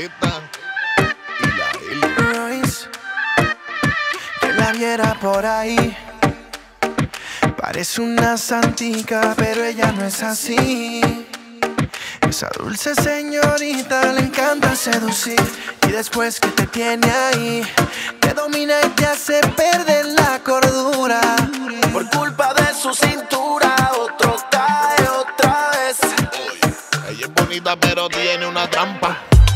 Z y la L. Royce, que la viera por ahí. Parece una santica, pero ella no es así. Esa dulce señorita le encanta seducir. Y después que te tiene ahí, te domina y te hace perder la cordura. Por culpa de su cintura, otro cae otra vez. Ella es bonita pero tiene una trampa.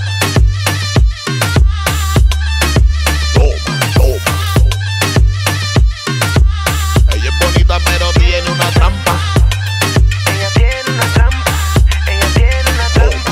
Ella es bonita pero tiene una trampa. Ella tiene una trampa. Ella tiene una trampa.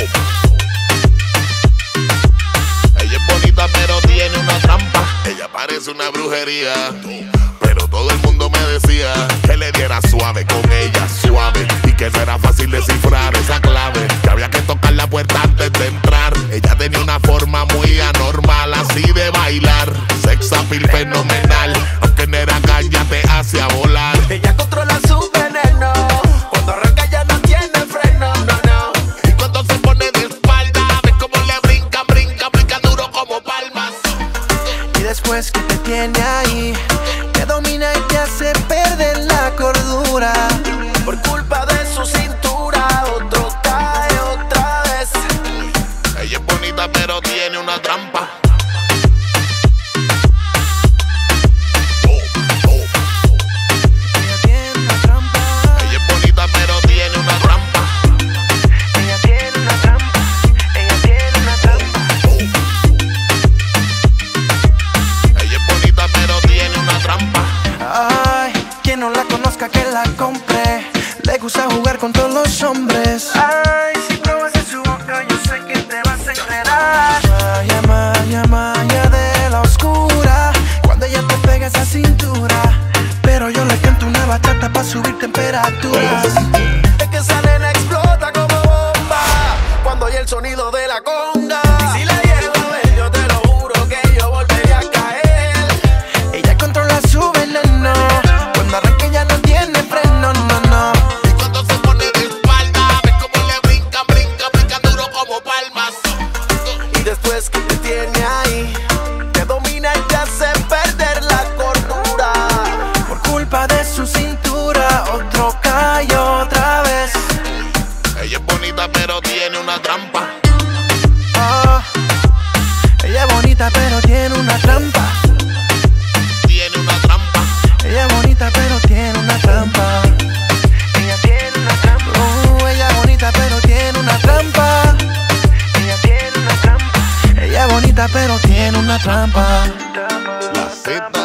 Ella es bonita pero tiene una trampa. Ella parece una brujería, pero todo el mundo me decía que le diera suave con ella, suave, y que no era fácil descifrar esa clave, que había que tocar la puerta antes de entrar. Ella tenía una forma muy anormal, así de bailar, sex appeal fenomenal, aunque no era caña te hacía volar. Ella controla su veneno, cuando arranca ya no tiene freno, no, no. Y cuando se pone de espalda, ves como le brinca, brinca, brinca duro como palmas. Y después que te tiene ahí, te domina y te hace perder la cordura. Por culpa de su cintura, otro cae otra vez. Ella es bonita pero tiene una trampa. Ella tiene una trampa. Ella es bonita pero tiene una trampa. Ella tiene una trampa. Ella tiene una trampa. Ella es bonita pero tiene una trampa. Ay, quien no la conozca que la compre. Le gusta jugar con todos los hombres. Ay, si pruebas en su boca yo sé que te vas a enterar. Maya, maya, maya de la oscura, cuando ella te pega esa cintura. Pero yo le canto una bachata pa' subir temperaturas. Es que esa nena explota como bomba cuando oye el sonido de la conga. Y si la llego a ver yo te lo juro que yo volvería a caer. Ella controla su veneno, cuando arranca ya no tiene freno, no, no. Y cuando se pone de espalda, ves como le brinca, brinca, brinca duro como palmas. Y después que te tiene ahí, te domina y te hace perder la cordura. Por culpa de su cintura, otro cae otra vez. Ella es bonita pero tiene una trampa. Oh, ella es bonita pero tiene una trampa. Tiene una trampa. Ella es bonita pero tiene una trampa. Ella tiene una trampa. Ella es bonita pero tiene una trampa. Ella tiene una trampa. Ella es bonita pero tiene una trampa. La Z